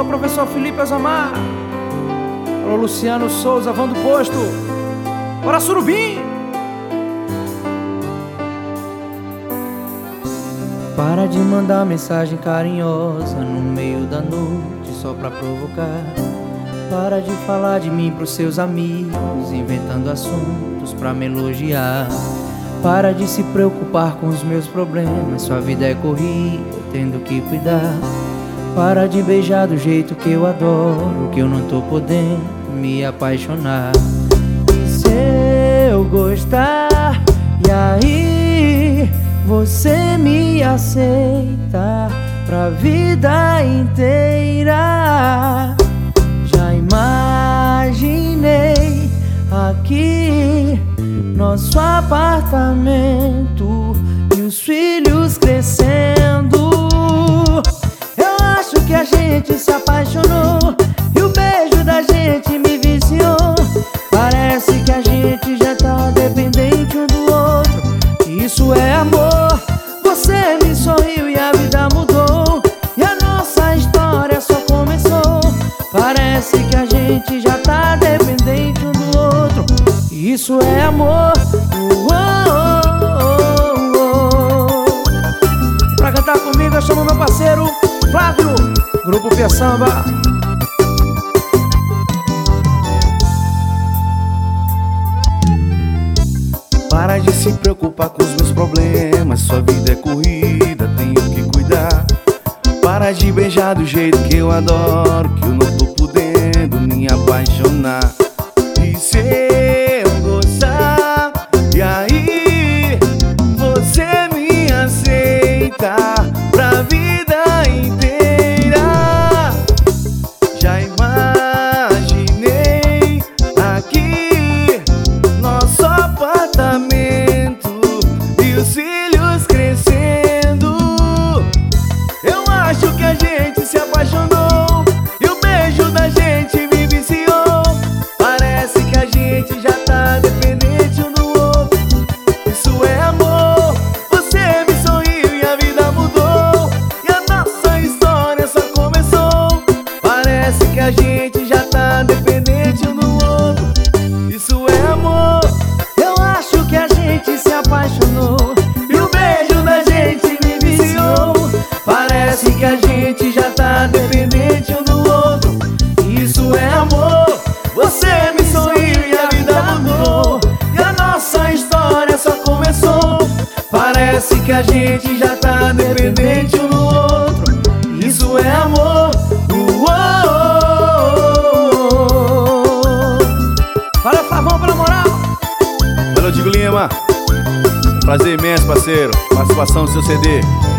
Alô, professor Felipe Azamar. Alô, Luciano Souza, Vão do Posto. Bora, Surubim! Para de mandar mensagem carinhosa no meio da noite só pra provocar. Para de falar de mim pros seus amigos, inventando assuntos pra me elogiar. Para de se preocupar com os meus problemas, sua vida é corrida, tendo que cuidar. Para de beijar do jeito que eu adoro, que eu não tô podendo me apaixonar. E se eu gostar, e aí você me aceita pra vida inteira? Já imaginei aqui nosso apartamento e os filhos crescendo. Eu acho que a gente se apaixonou e o beijo da gente me viciou. Parece que a gente já tá dependente um do outro. Isso é amor. Você me sorriu e a vida mudou, e a nossa história só começou. Parece que a gente já tá dependente um do outro. Isso é amor. Pra cantar comigo eu chamo meu parceiro Flávio, Grupo Pia Samba. Para de se preocupar com os meus problemas, sua vida é corrida, tenho que cuidar. Para de beijar do jeito que eu adoro, que eu não tô podendo me apaixonar. E se eu gostar, e aí você me aceita pra vida inteira? Já imaginei aqui nosso apartamento e os filhos crescendo. Eu acho que a gente se apaixonou e o beijo da gente me viciou. Parece que a gente já tá dependente um do outro. Isso é amor. Você me sorriu e a vida mudou, e a nossa história só começou. Parece que a gente já tá dependente um do outro. Isso é amor. Eu acho que a gente se apaixonou E o beijo da gente me viciou. Parece que a gente já tá dependente um do outro. Isso é amor. Você me sorriu e a vida mudou, e a nossa história só começou. Parece que a gente já tá dependente um do outro. Isso é amor. Valeu, Flavão, pela moral. Valeu, Diego Lima. Prazer imenso, parceiro. Participação no seu CD.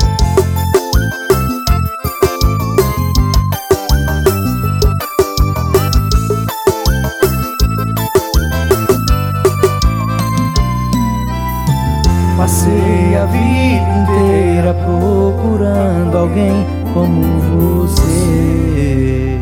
Passei a vida inteira procurando alguém como você.